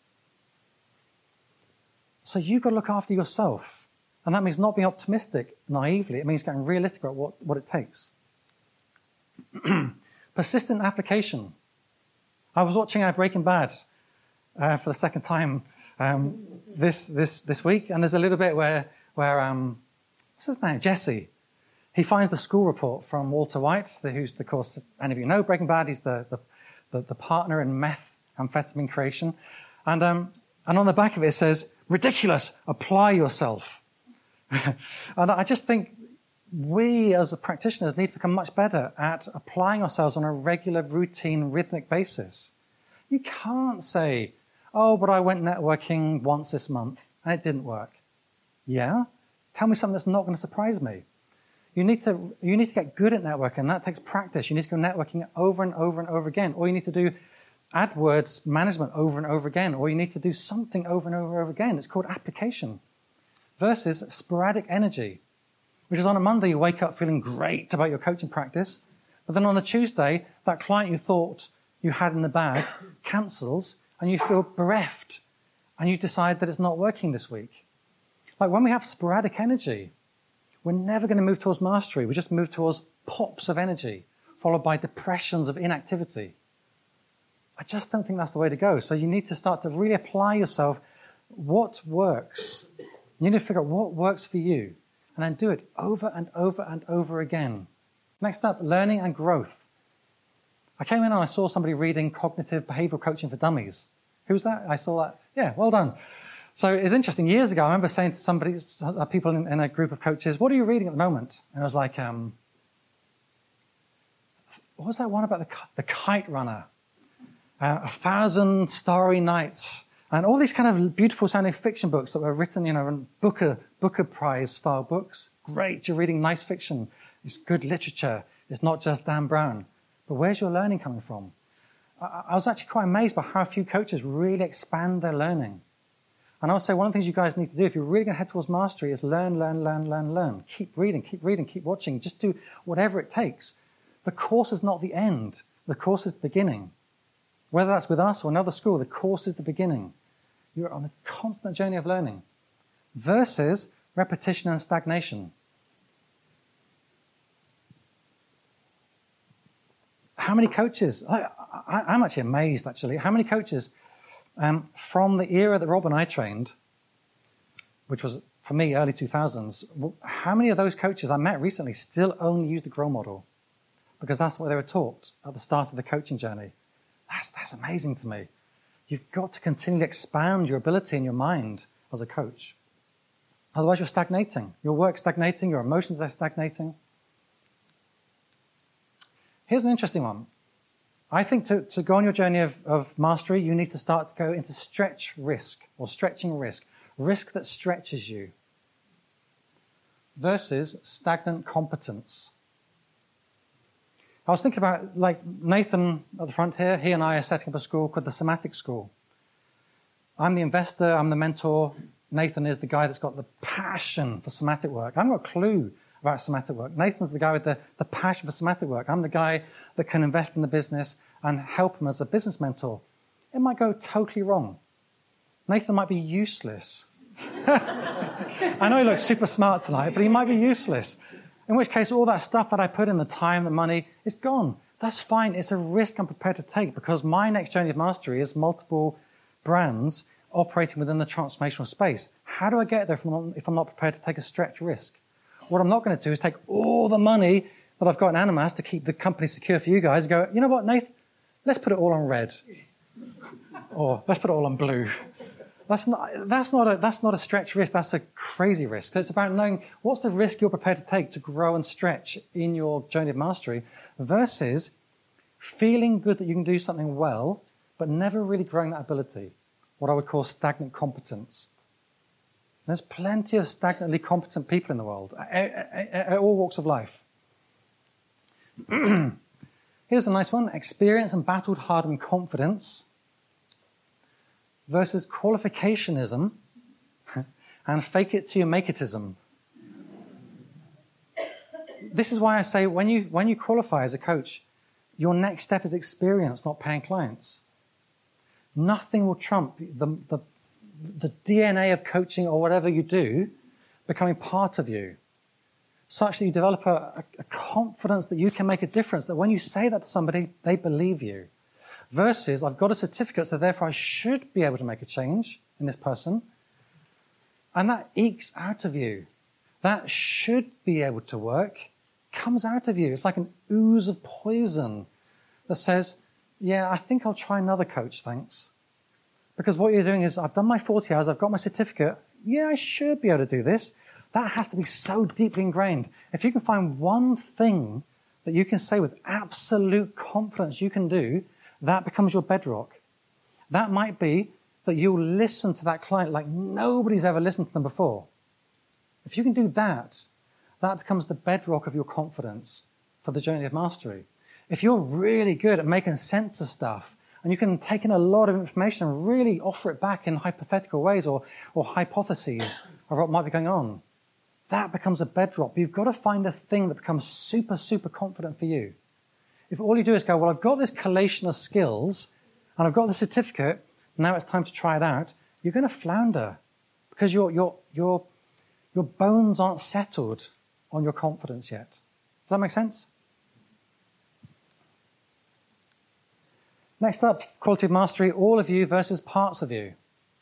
So you've got to look after yourself. And that means not being optimistic naively. It means getting realistic about what it takes. Persistent application. I was watching Breaking Bad for the second time this week, and there's a little bit where what's his name? Jesse. He finds the school report from Walter White, who's, of course, any of you know Breaking Bad. He's the partner in methamphetamine creation, and on the back of it says, "Ridiculous! Apply yourself." And I just think we as practitioners need to become much better at applying ourselves on a regular, routine, rhythmic basis. You can't say, "Oh, but I went networking once this month and it didn't work." Yeah? Tell me something that's not going to surprise me. You need to get good at networking, and that takes practice. You need to go networking over and over and over again. Or you need to do AdWords management over and over again. Or you need to do something over and over and over again. It's called application. Versus sporadic energy, which is on a Monday you wake up feeling great about your coaching practice, but then on a Tuesday, that client you thought you had in the bag cancels, and you feel bereft, and you decide that it's not working this week. Like when we have sporadic energy, we're never going to move towards mastery. We just move towards pops of energy, followed by depressions of inactivity. I just don't think that's the way to go. So you need to start to really apply yourself. What works? You need to figure out what works for you, and then do it over and over and over again. Next up, learning and growth. I came in and I saw somebody reading Cognitive Behavioral Coaching for Dummies. Who's that? I saw that. Yeah, well done. So it's interesting. Years ago, I remember saying to people in a group of coaches, "What are you reading at the moment?" And I was like, what was that one about the kite runner? 1,000 Starry Nights. And all these kind of beautiful sounding fiction books that were written, in Booker Prize style books. Great, you're reading nice fiction. It's good literature. It's not just Dan Brown. But where's your learning coming from? I was actually quite amazed by how few coaches really expand their learning. And I would say one of the things you guys need to do if you're really going to head towards mastery is learn. Keep reading, keep watching. Just do whatever it takes. The course is not the end. The course is the beginning. Whether that's with us or another school, the course is the beginning. You're on a constant journey of learning. Versus repetition and stagnation. How many coaches, I'm actually amazed actually, how many coaches from the era that Rob and I trained, which was for me early 2000s, how many of those coaches I met recently still only use the GROW model? Because that's what they were taught at the start of the coaching journey. That's amazing to me. You've got to continually expand your ability in your mind as a coach. Otherwise you're stagnating. Your work's stagnating, your emotions are stagnating. Here's an interesting one. I think to go on your journey of mastery, you need to start to go into stretch risk, or stretching risk. Risk that stretches you. Versus stagnant competence. I was thinking about, like, Nathan at the front here. He and I are setting up a school called the Somatic School. I'm the investor, I'm the mentor. Nathan is the guy that's got the passion for somatic work. I haven't got a clue about somatic work. Nathan's the guy with the passion for somatic work. I'm the guy that can invest in the business and help him as a business mentor. It might go totally wrong. Nathan might be useless. I know he looks super smart tonight, but he might be useless. In which case, all that stuff that I put in, the time, the money, is gone. That's fine. It's a risk I'm prepared to take because my next journey of mastery is multiple brands operating within the transformational space. How do I get there if I'm not prepared to take a stretch risk? What I'm not going to do is take all the money that I've got in Animas to keep the company secure for you guys and go, you know what, Nath? Let's put it all on red. Or let's put it all on blue. That's not a stretch risk. That's a crazy risk. So it's about knowing what's the risk you're prepared to take to grow and stretch in your journey of mastery versus feeling good that you can do something well, but never really growing that ability. What I would call stagnant competence. There's plenty of stagnantly competent people in the world, at all walks of life. Here's a nice one. Experience and battled hardened confidence versus qualificationism and fake it till you make itism. This is why I say when you qualify as a coach, your next step is experience, not paying clients. Nothing will trump the DNA of coaching or whatever you do becoming part of you, such that you develop a confidence that you can make a difference, that when you say that to somebody, they believe you. Versus, I've got a certificate, so therefore I should be able to make a change in this person. And that ekes out of you. That should be able to work, comes out of you. It's like an ooze of poison that says, yeah, I think I'll try another coach, thanks. Because what you're doing is, I've done my 40 hours, I've got my certificate, yeah, I should be able to do this. That has to be so deeply ingrained. If you can find one thing that you can say with absolute confidence you can do, that becomes your bedrock. That might be that you'll listen to that client like nobody's ever listened to them before. If you can do that, that becomes the bedrock of your confidence for the journey of mastery. If you're really good at making sense of stuff, and you can take in a lot of information and really offer it back in hypothetical ways or hypotheses of what might be going on, that becomes a bedrock. But you've got to find a thing that becomes super, super confident for you. If all you do is go, well, I've got this collation of skills, and I've got the certificate, now it's time to try it out, you're going to flounder because your bones aren't settled on your confidence yet. Does that make sense? Next up, quality of mastery, all of you versus parts of you.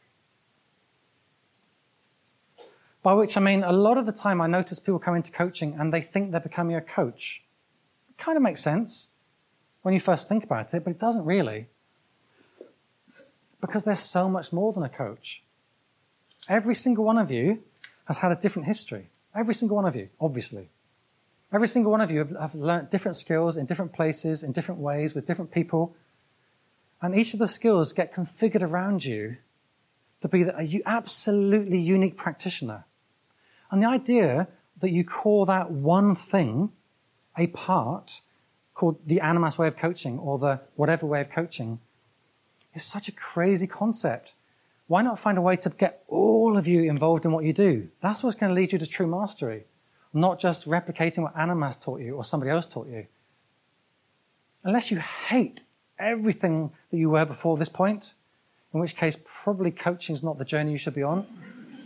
By which I mean, a lot of the time I notice people come into coaching and they think they're becoming a coach. It kind of makes sense when you first think about it, but it doesn't really. Because they're so much more than a coach. Every single one of you has had a different history. Every single one of you, obviously. Every single one of you have learnt different skills in different places, in different ways, with different people. And each of the skills get configured around you to be a absolutely unique practitioner. And the idea that you call that one thing a part, called the Animas way of coaching or the whatever way of coaching, is such a crazy concept. Why not find a way to get all of you involved in what you do? That's what's going to lead you to true mastery, not just replicating what Animas taught you or somebody else taught you. Unless you hate everything that you were before this point, in which case probably coaching is not the journey you should be on.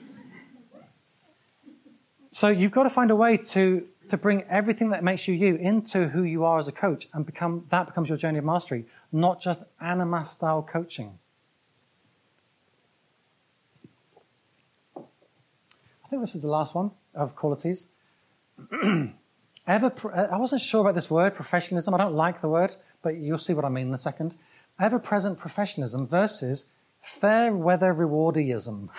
So you've got to find a way to bring everything that makes you you into who you are as a coach, and that becomes your journey of mastery, not just Animas-style coaching. I think this is the last one of qualities. I wasn't sure about this word, professionalism. I don't like the word, but you'll see what I mean in a second. Ever-present professionalism versus fair-weather rewardism.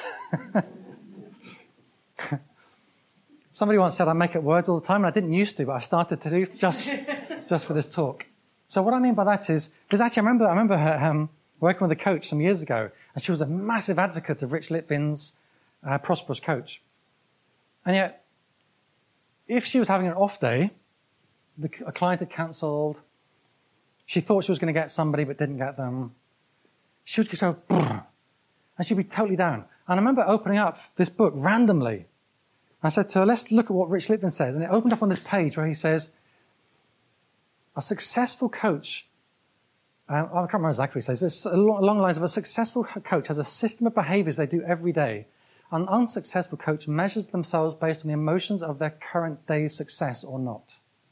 Somebody once said I make up words all the time, and I didn't used to, but I started to do just for this talk. So what I mean by that is, because actually I remember her working with a coach some years ago, and she was a massive advocate of Rich Litvín's Prosperous Coach. And yet, if she was having an off day, a client had cancelled, she thought she was going to get somebody but didn't get them, she would just go, brrr, and she'd be totally down. And I remember opening up this book randomly. I said to her, let's look at what Rich Litvin says. And it opened up on this page where he says, a successful coach, I can't remember exactly what he says, but it's along the lines of a successful coach has a system of behaviors they do every day. An unsuccessful coach measures themselves based on the emotions of their current day's success or not.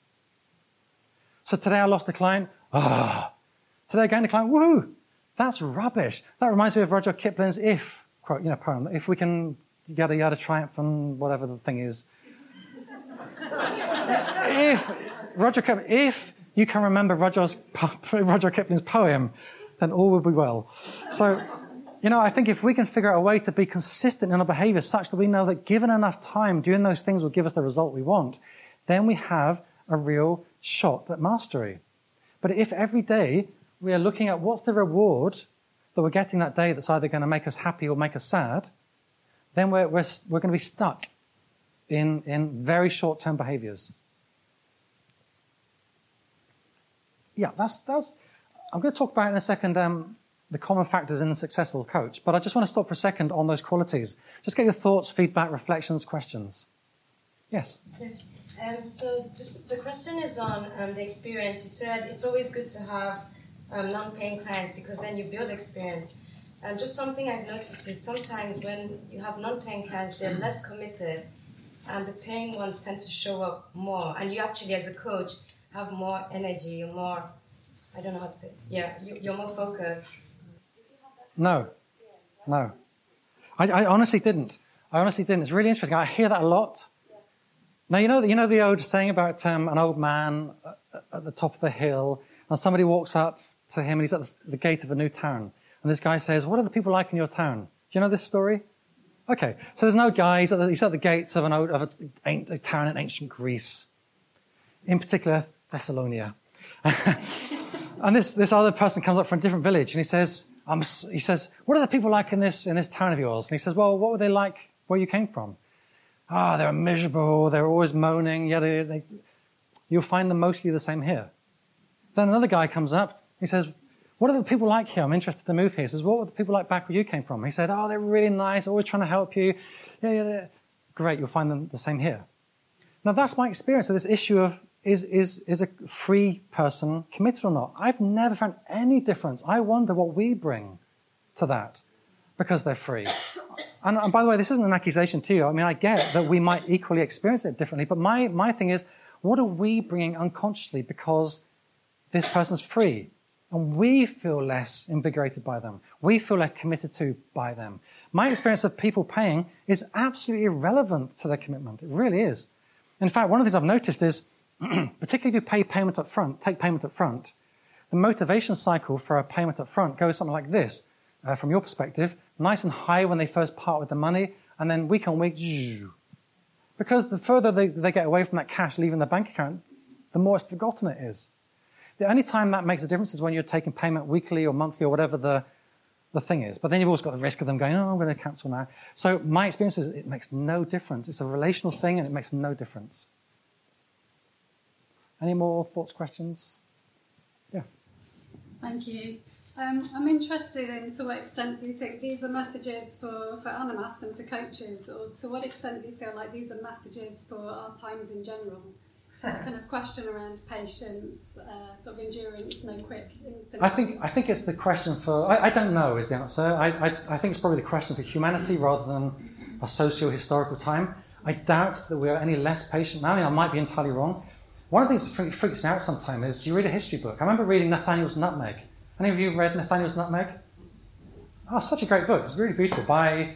So today I lost a client. Today I gained a client. Woohoo! That's rubbish. That reminds me of Rudyard Kipling's If quote, poem. If we can yada yada triumph and whatever the thing is. If you can remember Rudyard Kipling's poem, then all will be well. So, I think if we can figure out a way to be consistent in our behavior such that we know that given enough time, doing those things will give us the result we want, then we have a real shot at mastery. But if every day we are looking at what's the reward that we're getting that day that's either going to make us happy or make us sad, then we're going to be stuck in very short-term behaviors. Yeah, that's. I'm going to talk about in a second the common factors in a successful coach. But I just want to stop for a second on those qualities. Just get your thoughts, feedback, reflections, questions. Yes? Yes. So just the question is on the experience. You said it's always good to have non-paying clients because then you build experience. Just something I've noticed is sometimes when you have non-paying clients, they're less committed, and the paying ones tend to show up more. And you actually, as a coach, have more energy, you're more, I don't know how to say, you're more focused. No. I honestly didn't. It's really interesting. I hear that a lot. Now, you know the old saying about an old man at the top of a hill, and somebody walks up to him, and he's at the gate of a new town. And this guy says, "What are the people like in your town?" Do you know this story? Okay, so there's no guy. He's at the gates of a town in ancient Greece, in particular Thessalonica. And this other person comes up from a different village, and he says, "What are the people like in this town of yours?" And he says, "Well, what were they like where you came from?" "They were miserable. They were always moaning. You'll find them mostly the same here." Then another guy comes up. He says, "What are the people like here? I'm interested to move here." He says, "What were the people like back where you came from?" He said, "They're really nice, always trying to help you." Yeah. Great, you'll find them the same here. Now, that's my experience of this issue of is a free person committed or not? I've never found any difference. I wonder what we bring to that because they're free. And by the way, this isn't an accusation to you. I mean, I get that we might equally experience it differently, but my thing is, what are we bringing unconsciously because this person's free? And we feel less invigorated by them. We feel less committed to by them. My experience of people paying is absolutely irrelevant to their commitment. It really is. In fact, one of the things I've noticed is, particularly if you take payment up front, the motivation cycle for a payment up front goes something like this, from your perspective, nice and high when they first part with the money, and then week on week, because the further they get away from that cash leaving the bank account, the more it's forgotten it is. The only time that makes a difference is when you're taking payment weekly or monthly or whatever the thing is. But then you've also got the risk of them going, "Oh, I'm going to cancel now." So my experience is it makes no difference. It's a relational thing and it makes no difference. Any more thoughts, questions? Yeah. Thank you. I'm interested in to what extent do you think these are messages for Animas and for coaches, or to what extent do you feel like these are messages for our times in general? Kind of question around patience, sort of endurance, no quick instant. I think it's the question for, I don't know is the answer. I think it's probably the question for humanity rather than a socio-historical time. I doubt that we are any less patient now. I mean, I might be entirely wrong. One of the things that freaks me out sometimes is you read a history book. I remember reading Nathaniel's Nutmeg. Any of you read Nathaniel's Nutmeg? Oh, such a great book. It's really beautiful, by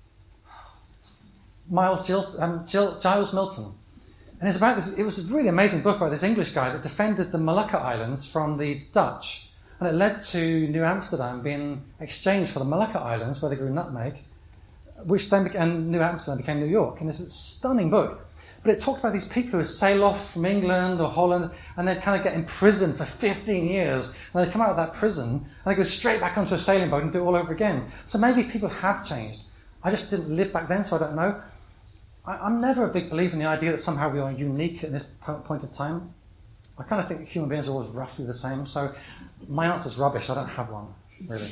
Giles Milton. And it's about this. It was a really amazing book about this English guy that defended the Molucca Islands from the Dutch. And it led to New Amsterdam being exchanged for the Molucca Islands, where they grew nutmeg, which then and New Amsterdam became New York. And it's a stunning book. But it talked about these people who sail off from England or Holland and they'd kind of get imprisoned for 15 years. And they'd come out of that prison and they go straight back onto a sailing boat and do it all over again. So maybe people have changed. I just didn't live back then, so I don't know. I'm never a big believer in the idea that somehow we are unique at this point in time. I kind of think human beings are always roughly the same. So my answer's rubbish. I don't have one, really.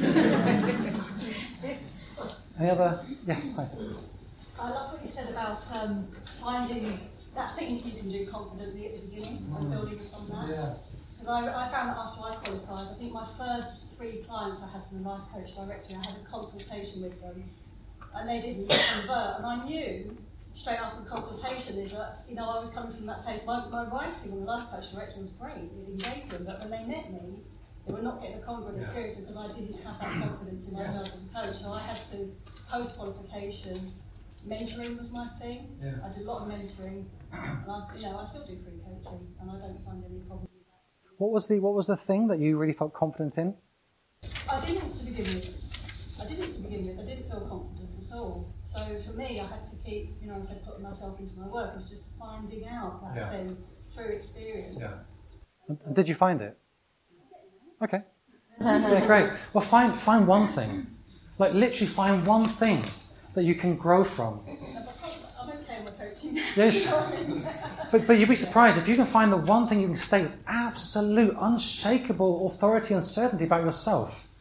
Any other? Yes, hi. I love what you said about finding that thing that you can do confidently at the beginning and building from that. Yeah. Because I found that after I qualified, I think my first 3 clients I had from the life coach directly, I had a consultation with them, and they didn't convert. And I knew straight after the consultation is that, I was coming from that place. My writing on the life coach director was great, it engaged them, but when they met me, they were not getting a confident experience because I didn't have that confidence in myself as a coach. So I had to, post-qualification, mentoring was my thing. Yeah. I did a lot of mentoring, and I still do free coaching, and I don't find any problem with that. What was the thing that you really felt confident in? I didn't to begin with. I didn't feel confident at all. So for me, I had to keep, I said putting myself into my work. It was just finding out that thing through experience. Yeah. And did you find it? Okay. Yeah, great. Well, find one thing. Like literally find one thing that you can grow from. I'm okay with coaching. Yes. But you'd be surprised if you can find the one thing you can state with absolute, unshakable authority and certainty about yourself.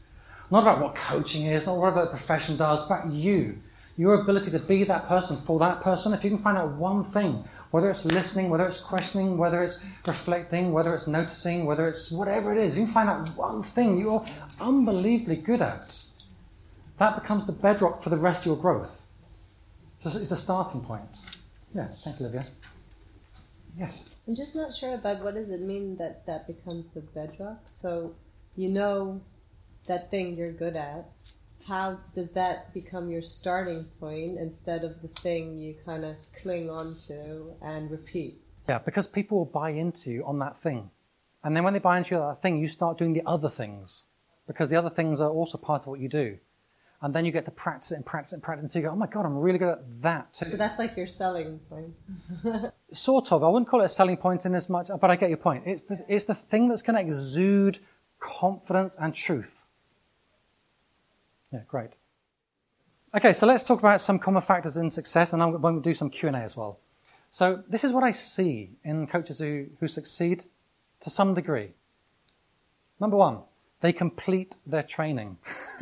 Not about what coaching is, not what the profession does, about you. Your ability to be that person for that person. If you can find out one thing, whether it's listening, whether it's questioning, whether it's reflecting, whether it's noticing, whether it's whatever it is, you can find out one thing you're unbelievably good at. That becomes the bedrock for the rest of your growth. So it's a starting point. Yeah, thanks, Olivia. Yes? I'm just not sure about what does it mean that that becomes the bedrock. So you know that thing you're good at. How does that become your starting point instead of the thing you kind of cling on to and repeat? Yeah, because people will buy into you on that thing. And then when they buy into you on that thing, you start doing the other things. Because the other things are also part of what you do. And then you get to practice it and practice it and practice it. So you go, oh my God, I'm really good at that too. So that's like your selling point. Sort of. I wouldn't call it a selling point in as much, but I get your point. It's the thing that's going to exude confidence and truth. Yeah, great. Okay, so let's talk about some common factors in success, and I'm going to do some Q&A as well. So this is what I see in coaches who succeed to some degree. Number one, they complete their training.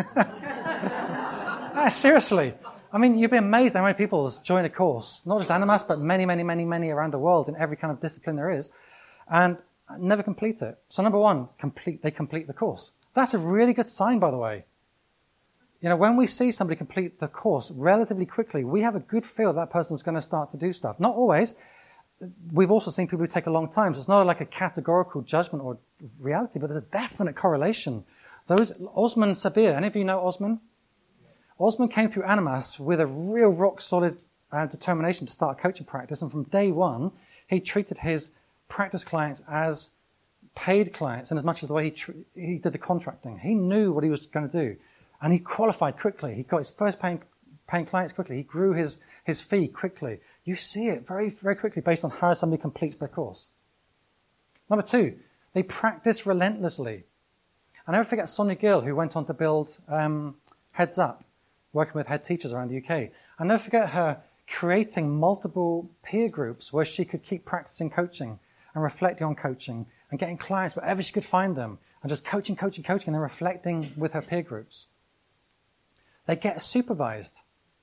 Seriously. I mean, you'd be amazed how many people join a course, not just Animas, but many, many, many, many around the world in every kind of discipline there is, and never complete it. So number one, they complete the course. That's a really good sign, by the way. You know, when we see somebody complete the course relatively quickly, we have a good feel that person's going to start to do stuff. Not always. We've also seen people who take a long time, so it's not like a categorical judgment or reality, but there's a definite correlation. Osman Sabir, any of you know Osman? Osman came through Animas with a real rock-solid determination to start a coaching practice, and from day one, he treated his practice clients as paid clients, in as much as the way he did the contracting. He knew what he was going to do. And he qualified quickly. He got his first paying clients quickly. He grew his fee quickly. You see it very, very quickly based on how somebody completes their course. Number two, they practice relentlessly. I never forget Sonia Gill, who went on to build Heads Up, working with head teachers around the UK. I never forget her creating multiple peer groups where she could keep practicing coaching and reflecting on coaching and getting clients wherever she could find them and just coaching, and then reflecting with her peer groups. They get supervised.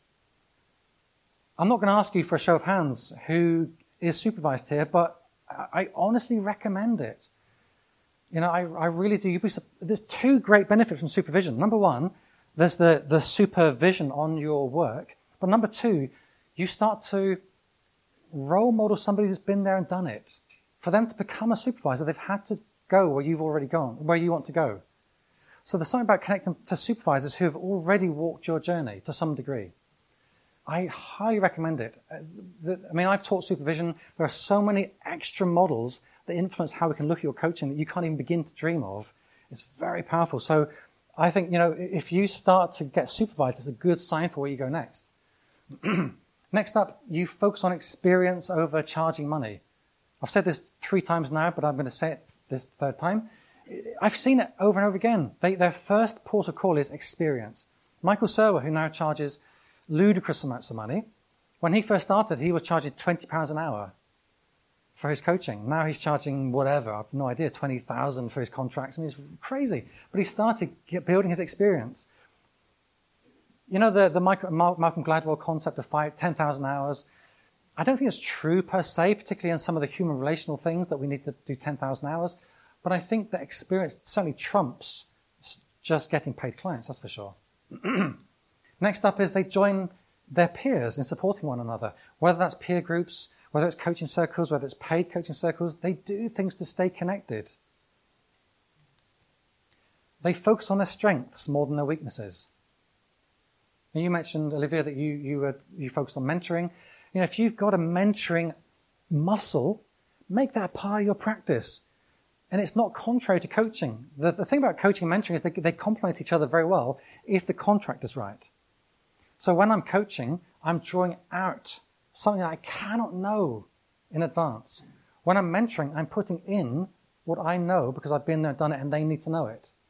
I'm not going to ask you for a show of hands who is supervised here, but I honestly recommend it. You know, I really do. There's two great benefits from supervision. Number one, there's the supervision on your work. But number two, you start to role model somebody who's been there and done it. For them to become a supervisor, they've had to go where you've already gone, where you want to go. So there's something about connecting to supervisors who have already walked your journey to some degree. I highly recommend it. I mean, I've taught supervision. There are so many extra models that influence how we can look at your coaching that you can't even begin to dream of. It's very powerful. So I think, you know, if you start to get supervised, it's a good sign for where you go next. Next up, you focus on experience over charging money. I've said this 3 times now, but I'm going to say it this third time. I've seen it over and over again. Their first port of call is experience. Michael Serwer, who now charges ludicrous amounts of money, when he first started, he was charging £20 an hour for his coaching. Now he's charging whatever, I've no idea, 20,000 for his contracts. I mean, it's crazy. But he started building his experience. You know the Malcolm Gladwell concept of 10,000 hours? I don't think it's true per se, particularly in some of the human relational things that we need to do 10,000 hours. But I think that experience certainly trumps just getting paid clients, that's for sure. Next up is they join their peers in supporting one another. Whether that's peer groups, whether it's coaching circles, whether it's paid coaching circles, they do things to stay connected. They focus on their strengths more than their weaknesses. And you mentioned, Olivia, that you focused on mentoring. You know, if you've got a mentoring muscle, make that part of your practice. And it's not contrary to coaching. The thing about coaching and mentoring is they complement each other very well if the contract is right. So when I'm coaching, I'm drawing out something that I cannot know in advance. When I'm mentoring, I'm putting in what I know because I've been there, done it, and they need to know it.